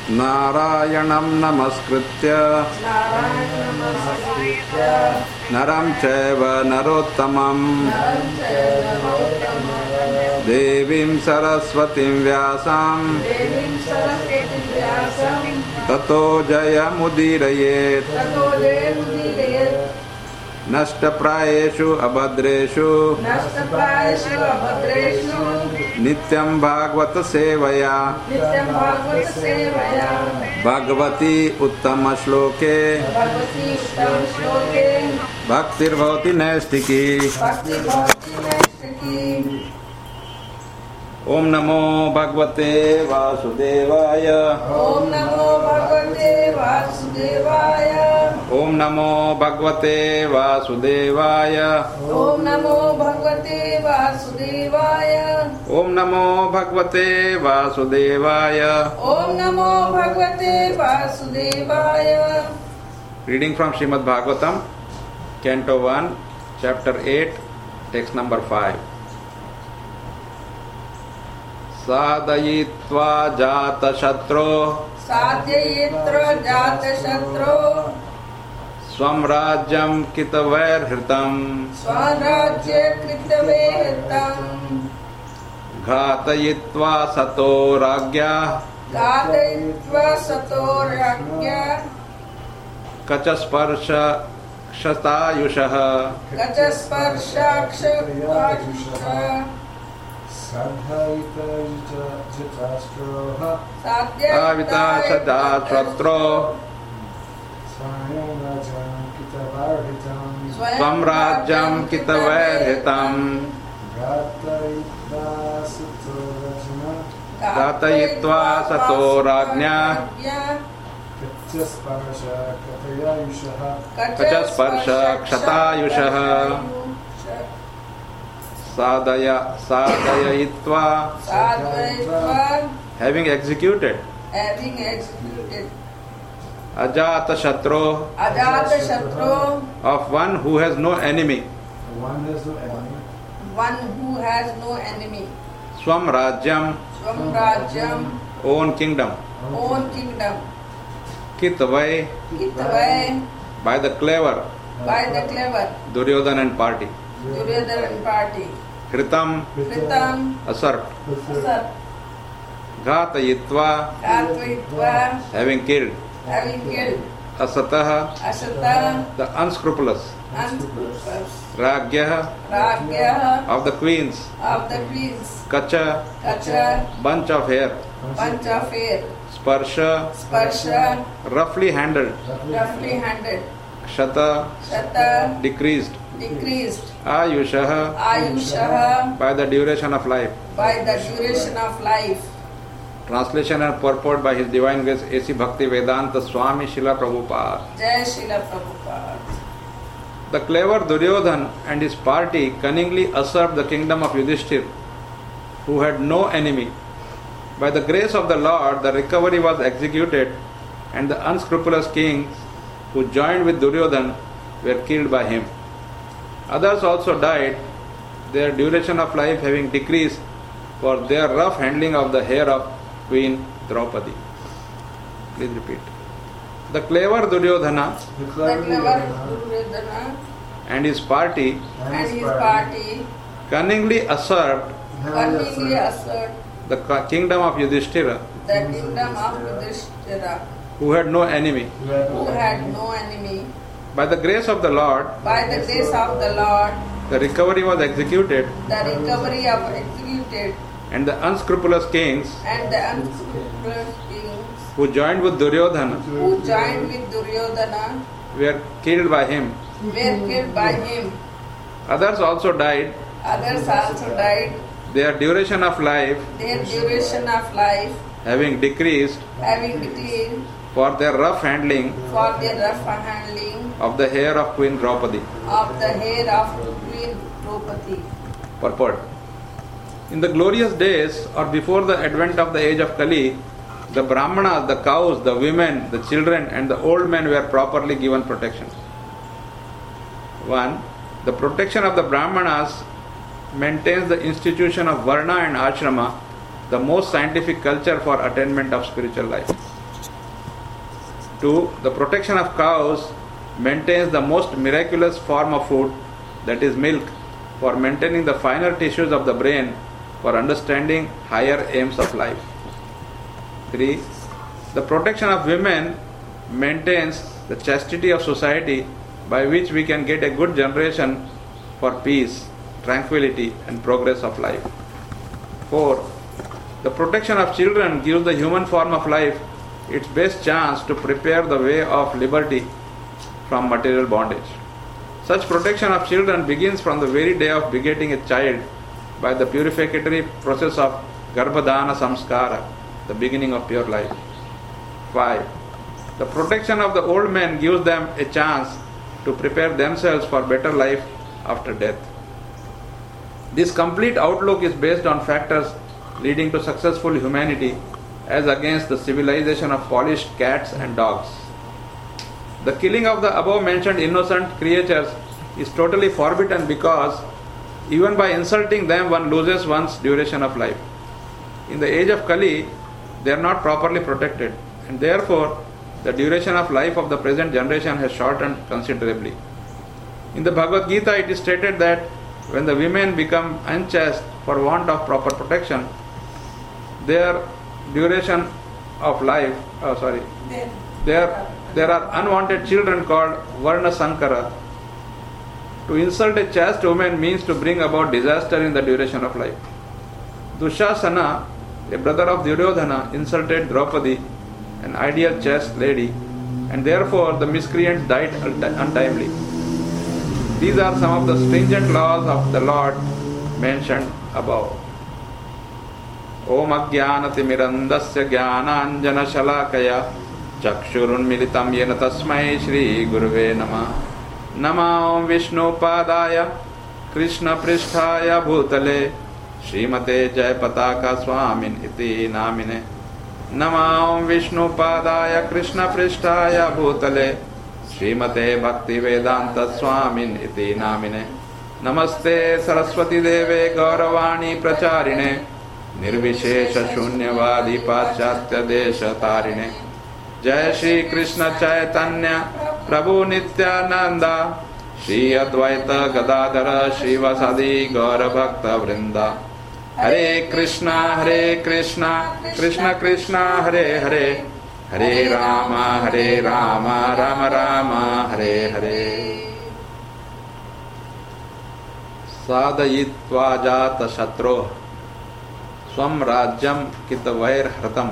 नारायणं नमस्कृत्य नरं चैव नरोत्तमं देवीं सरस्वतीं व्यासं ततो जयमुदीरयेत् नष्टप्रायेषु अभद्रेषु नित्यं भागवत सेवया भगवती उत्तम श्लोके भक्तिर्भवति नैष्ठिकी। ओम नमो भगवते वासुदेवाय। ओम नमो भगवते वासुदेवाय। ओम नमो भगवते वासुदेवाय। ओम नमो भगवते वासुदेवाय। ओम नमो भगवते वासुदेवाय। ओम नमो भगवते वासुदेवाय। Reading from Srimad Bhagavatam, Canto 1, Chapter 8, Text number 5. साधयित्वा जातशत्रो स्वं राज्यं कितवैर्हृतम् घातयित्वा सतो राज्ञा कचस्पर्श क्षतायुषः साविता शताश्वत्रो स्वं राज्यं कितवैर्हृतम् घातयित्वा सतो राज्ञा कचस्पर्श क्षतायुषः साधयित्वा having executed Ajatashatru of one who has no enemy Swam Rajyam own kingdom Kitvai by the clever Duryodhana and party Kritam usurped Ghatayitva having killed Asatah the unscrupulous Ragya of the queens Kacha bunch of hair Sparsha roughly handled Shata decreased Ayushah by the duration of life. Translation and purport by His Divine Grace A.C. Bhakti Vedanta Swami Srila Prabhupada. Jai Srila Prabhupada. The clever Duryodhana and his party cunningly usurped the kingdom of Yudhishthir, who had no enemy. By the grace of the Lord, the recovery was executed, and the unscrupulous kings who joined with Duryodhana were killed by him. Others also died, their duration of life having decreased for their rough handling of the hair of Queen Draupadi. Please repeat. The clever Duryodhana and his party cunningly usurped the kingdom of Yudhishthira, who had no enemy. By the grace of the Lord, the recovery was executed, and the unscrupulous kings who joined with Duryodhana were killed by him. Others also died, their duration of life having decreased for their rough handling of the hair of Queen Draupadi. Purport. In the glorious days or before the advent of the age of Kali, the Brahmanas, the cows, the women, the children and the old men were properly given protection. 1. The protection of the Brahmanas maintains the institution of Varna and Ashrama, the most scientific culture for attainment of spiritual life. 2. The protection of cows maintains the most miraculous form of food, that is milk, for maintaining the finer tissues of the brain, for understanding higher aims of life. 3. The protection of women maintains the chastity of society, by which we can get a good generation for peace, tranquility and progress of life. 4. The protection of children gives the human form of life its best chance to prepare the way of liberty from material bondage. Such protection of children begins from the very day of begetting a child by the purificatory process of Garbhadana Samskara, the beginning of pure life. 5. The protection of the old men gives them a chance to prepare themselves for better life after death. This complete outlook is based on factors leading to successful humanity as against the civilization of polished cats and dogs. The killing of the above mentioned innocent creatures is totally forbidden because even by insulting them one loses one's duration of life. In the age of Kali, they are not properly protected, and therefore the duration of life of the present generation has shortened considerably. In the Bhagavad Gita it is stated that when the women become unchaste for want of proper protection, their duration of life, there are unwanted children called Varna Sankara. To insult a chaste woman means to bring about disaster in the duration of life. Dushasana, a brother of Duryodhana, insulted Draupadi, an ideal chaste lady, and therefore the miscreant died untimely. These are some of the stringent laws of the Lord mentioned above. Om Ajnanatimirandasya Jnananjana Shalakaya Chakshurunmilitam Yena Tasmai Shri Guruve Namah. Namah Vishnu Padaya Krishna Pristhaya Bhutale Srimate Jayapataka Swamin Iti Namine. Namah Vishnu Padaya Krishna Pristhaya Bhutale Srimate Bhakti Vedanta Swamin Iti Namine. Namaste Saraswati Deve Gauravani Pracharine Nirvishesha Shunyavadi Pachatya Desha Tarine. Jai Shri Krishna Chaitanya Prabhu Nityananda Shri Advaita Gadadhara Shivasadi Gaura Bhakta Vrinda. Hare Krishna Krishna Krishna Hare Hare Hare Rama Rama Rama Hare Hare. Sadayitva Jata Shatro Swam Rajyam Kitavair Hratam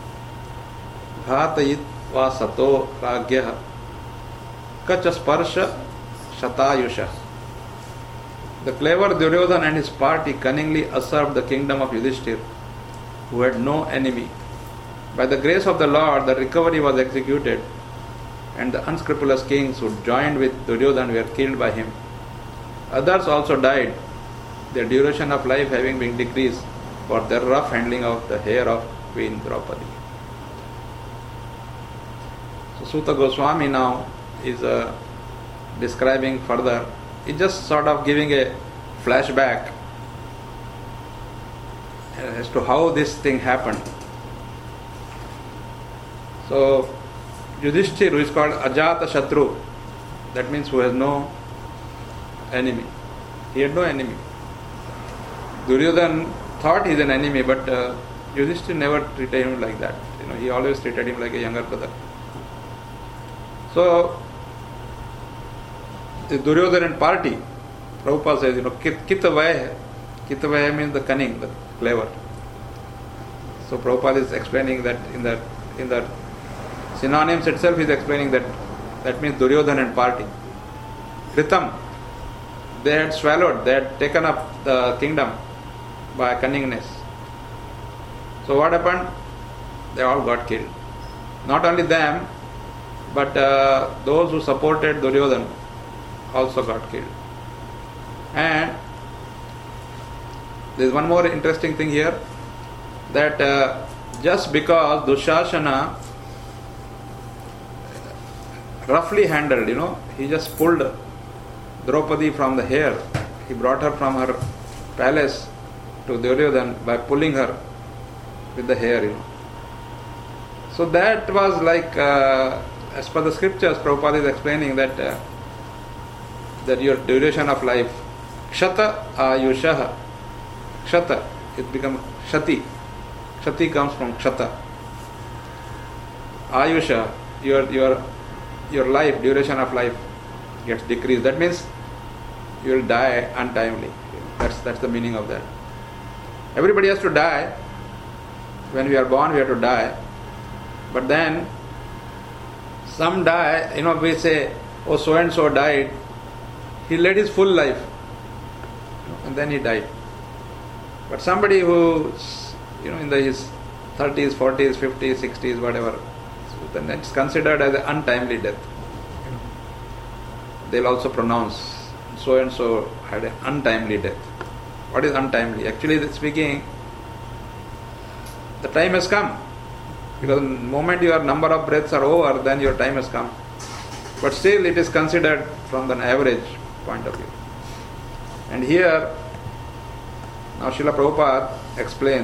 Ghatayitva Sato Ragyah Kachasparsha Shatayusha. The clever Duryodhana and his party cunningly usurped the kingdom of Yudhishthir, who had no enemy. By the grace of the Lord, the recovery was executed, and the unscrupulous kings who joined with Duryodhana were killed by him. Others also died, their duration of life having been decreased for their rough handling of the hair of Queen Draupadi. So Suta Goswami now is describing further. It's just sort of giving a flashback as to how this thing happened. So Yudhishthir, who is called Ajata Shatru, that means who has no enemy. He had no enemy. Duryodhana thought he is an enemy, but Yudhishthir never treated him like that. He always treated him like a younger brother. So the Duryodhana party, Prabhupada says, Kitavaya. Kitavaya means the cunning, the clever. So Prabhupada is explaining that in the synonyms itself, he is explaining that means Duryodhana party. Kritam, they had swallowed, they had taken up the kingdom by cunningness. So what happened? They all got killed. Not only them, but those who supported Duryodhana also got killed. And there is one more interesting thing here, that just because Dushasana roughly handled, he just pulled Draupadi from the hair. He brought her from her palace to Duryodhana by pulling her with the hair. So that was like as per the scriptures, Prabhupada is explaining that that your duration of life, kshata ayushah, kshata, it becomes kshati. Kshati comes from kshata. Ayusha, your life, duration of life gets decreased. That means you will die untimely. That's the meaning of that. Everybody has to die. When we are born, we have to die. But then some die, we say, oh, so and so died. He led his full life and then he died. But somebody who's in his 30s, 40s, 50s, 60s, whatever, so then it's considered as an untimely death. They'll also pronounce so and so had an untimely death. What is untimely? Actually speaking, the time has come. Because the moment your number of breaths are over, then your time has come. But still it is considered from an average point of view. And here, now Srila Prabhupada explains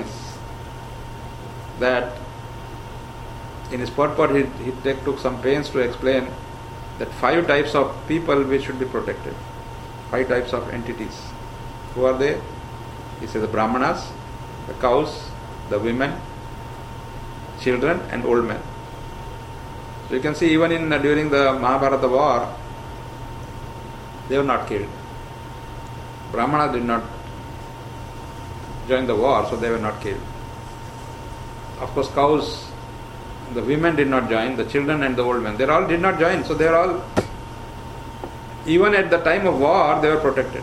that in his purport he took some pains to explain that 5 types of people which should be protected. 5 types of entities. Who are they? He says the Brahmanas, the cows, the women, children and old men. So you can see even during the Mahabharata war, they were not killed. Brahmanas did not join the war, so they were not killed. Of course, cows, the women did not join, the children and the old men, they all did not join, so they are all, even at the time of war, they were protected.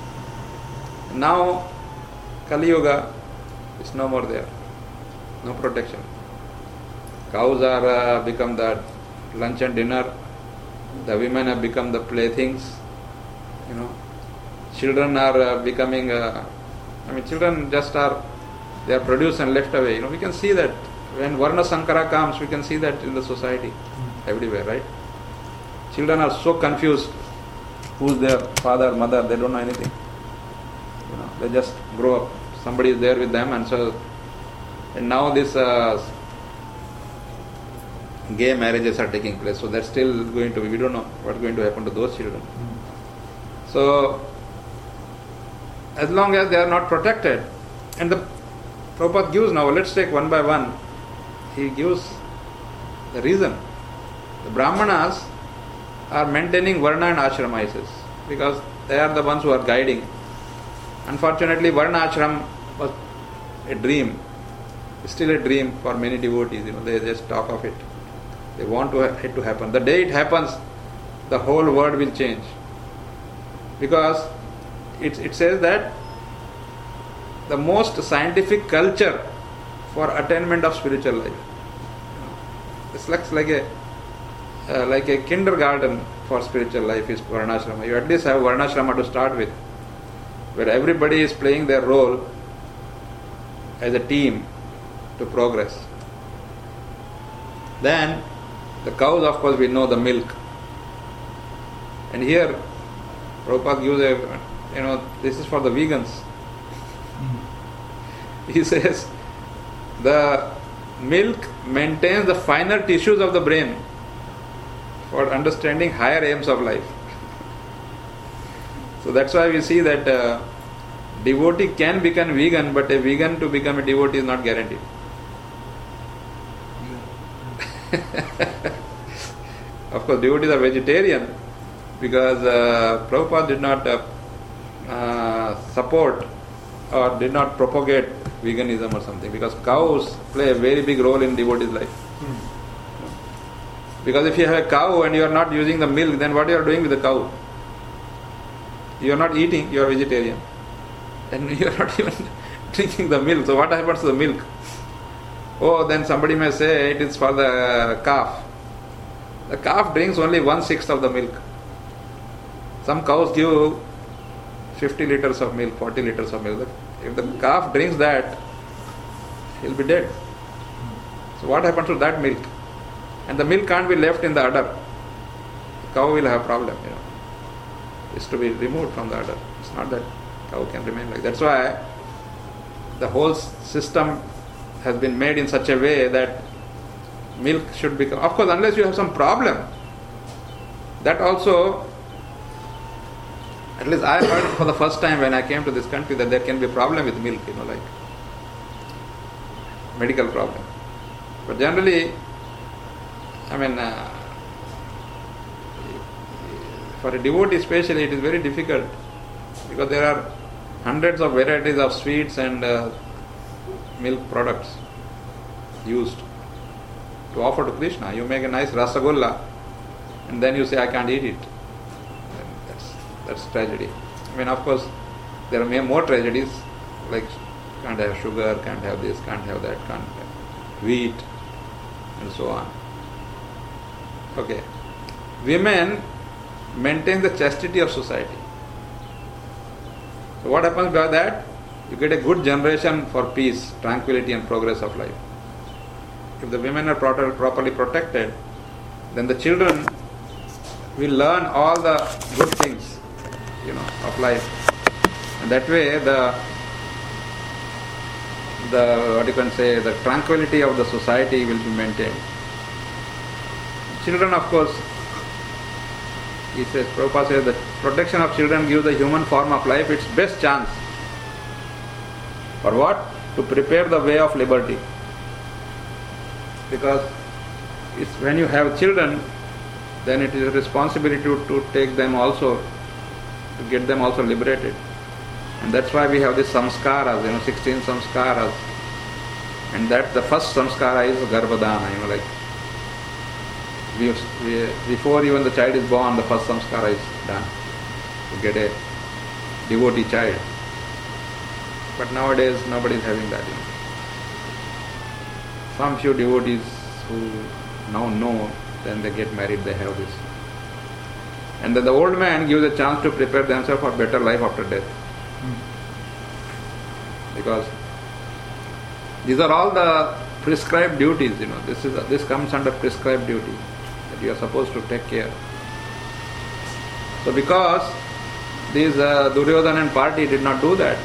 Now, Kali Yuga is no more there, no protection. Cows are become the lunch and dinner. The women have become the playthings. Children are becoming. Children just they are produced and left away. We can see that when Varna Sankara comes, we can see that in the society everywhere, right? Children are so confused. Who's their father, mother? They don't know anything. They just grow up. Somebody is there with them, and now this. Gay marriages are taking place, so that's still going to be, we don't know what's going to happen to those children. So, as long as they are not protected, and the Prabhupada gives now, let's take one by one, he gives the reason. The Brahmanas are maintaining Varna and Ashrama, he says, because they are the ones who are guiding. Unfortunately, Varna Ashram was a dream, it's still a dream for many devotees, they just talk of it. They want it to happen. The day it happens, the whole world will change. Because it says that the most scientific culture for attainment of spiritual life. It's like a kindergarten for spiritual life is Varnashrama. You at least have Varnashrama to start with, where everybody is playing their role as a team to progress. Then the cows, of course, we know the milk. And here, Prabhupada gives this is for the vegans. He says, the milk maintains the finer tissues of the brain for understanding higher aims of life. So that's why we see that devotee can become vegan, but a vegan to become a devotee is not guaranteed. Of course, devotees are vegetarian because Prabhupada did not support or did not propagate veganism or something, because cows play a very big role in devotees' life. Because if you have a cow and you are not using the milk, then what you are doing with the cow? You are not eating, you are vegetarian. And you are not even drinking the milk. So what happens to the milk? Oh, then somebody may say it is for the calf. The calf drinks only 1/6 of the milk. Some cows give 50 liters of milk, 40 liters of milk. If the calf drinks that, he'll be dead. So what happens to that milk? And the milk can't be left in the udder. The cow will have a problem, It's to be removed from the udder. It's not that cow can remain like that. That's why the whole system has been made in such a way that milk should become, of course, unless you have some problem. That also, at least I heard for the first time when I came to this country that there can be a problem with milk, like medical problem. But generally, for a devotee especially, it is very difficult because there are hundreds of varieties of sweets and milk products used to offer to Krishna. You make a nice rasagulla and then you say, I can't eat it. That's tragedy. Of course, there are more tragedies, like can't have sugar, can't have this, can't have that, can't have wheat, and so on. Okay. Women maintain the chastity of society. So what happens by that? You get a good generation for peace, tranquility and progress of life. If the women are properly protected, then the children will learn all the good things, of life. And that way the tranquility of the society will be maintained. Children, of course, Prabhupada says that protection of children gives the human form of life its best chance. For what? To prepare the way of liberty. Because when you have children, then it is a responsibility to take them also, to get them also liberated. And that's why we have these samskaras, 16 samskaras. And that the first samskara is garbhadana, like before even the child is born, the first samskara is done to get a devotee child. But nowadays nobody is having that. Some few devotees who now know, then they get married, they have this. And then the old man gives a chance to prepare themselves for better life after death. Because these are all the prescribed duties, this comes under prescribed duty that you are supposed to take care. So because these Duryodhana and party did not do that,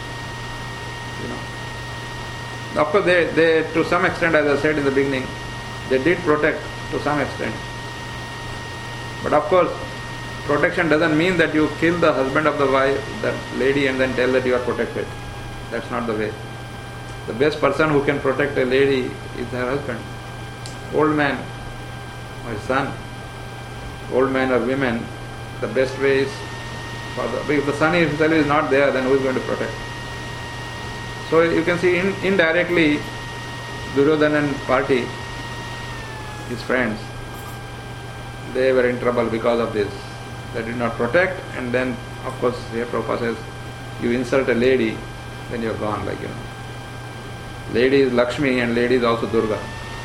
of course they to some extent, as I said in the beginning, they did protect to some extent. But of course, protection doesn't mean that you kill the husband of the wife, that lady, and then tell that you are protected. That's not the way. The best person who can protect a lady is her husband. Old man or his son, old man or women, the best way is if the son himself is not there, then who is going to protect? So you can see indirectly Duryodhana and party, his friends, they were in trouble because of this. They did not protect, and then of course here Prabhupada says, you insult a lady, then you are gone, Lady is Lakshmi and lady is also Durga.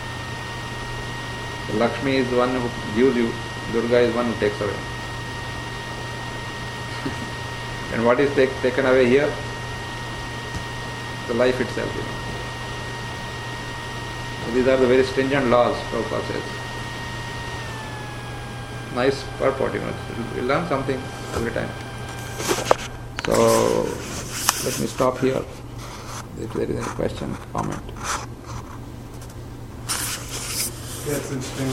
So Lakshmi is one who gives you, Durga is one who takes away. And what is taken away here? The life itself. So these are the very stringent laws, Prabhupada says. Nice purport, we learn something every time. So let me stop here. If there is any question, comment. Yeah, it's interesting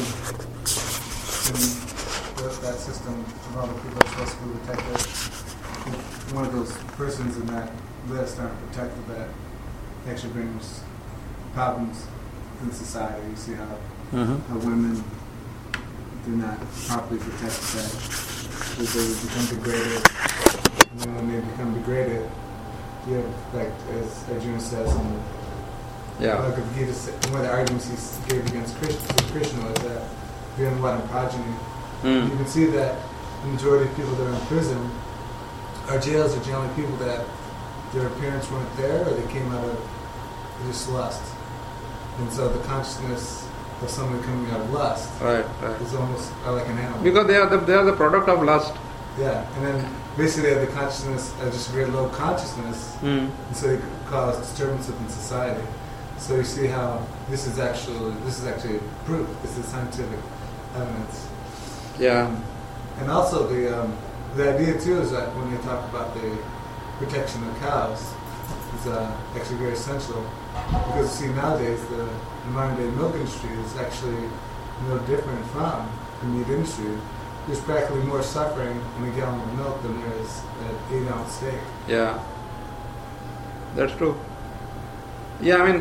in that system of all the people are supposed to be protected. One of those persons in that list aren't protected, that actually brings problems in society. You see how women do not properly protect that, because they become degraded. And then when they become degraded, you have, like, as Arjuna says in the Bhagavad Gita, one of the arguments he gave against Krishna was that you're in what progeny. You can see that the majority of people that are in prison, our jails are generally people that their parents weren't there, or they came out of just lust. And so the consciousness of someone coming out of lust is almost like an animal. Because they are the product of lust. Yeah, and then basically they have the consciousness, just a very low consciousness, and so they cause disturbance within society. So you see how this is actually proof. This is scientific evidence. Yeah. And also the idea too is that when they talk about the protection of cows is actually very essential. Because see, nowadays the modern day milk industry is actually no different from the meat industry. There's practically more suffering in a gallon of milk than there is at 8-ounce steak. Yeah, that's true. Yeah, I mean,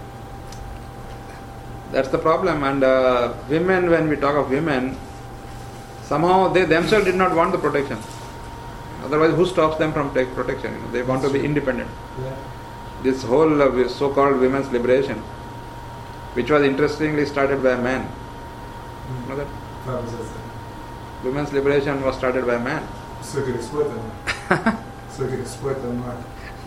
that's the problem. And women, when we talk of women, somehow they themselves did not want the protection. Otherwise, who stops them from take protection? You know, they want to be independent. Yeah. This whole so-called women's liberation, which was interestingly started by a man. You know that? Prabhupada says that. Women's liberation was started by a man. So he could exploit them. So he could exploit them more.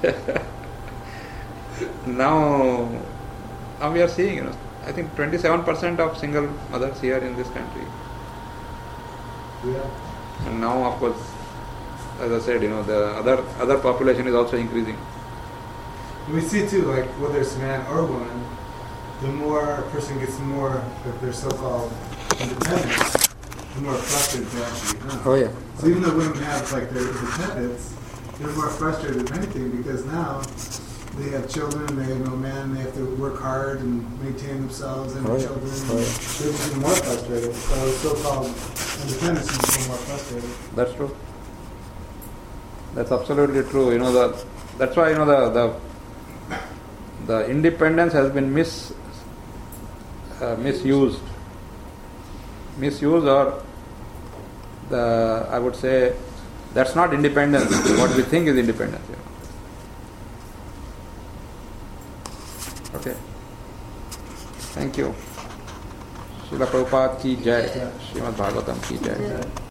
Now we are seeing, you know, I think 27% of single mothers here in this country. Yeah. And now, of course, as I said, you know, the other population is also increasing. And we see too, like whether it's man or woman, the more a person gets more of their so-called independence, the more frustrated they actually become. Oh yeah. So even though women have like their independence, they're more frustrated than anything because now they have children, they have no man, they have to work hard and maintain themselves and their children. They're just even more frustrated. So so-called independence is even more frustrated. That's true. That's absolutely true. You know, that's why, you know, the independence has been misused, or I would say that's not independence. What we think is independence. You know. Okay. Thank you. Srila Prabhupada ki jai. Srimad Bhagavatam ki jai.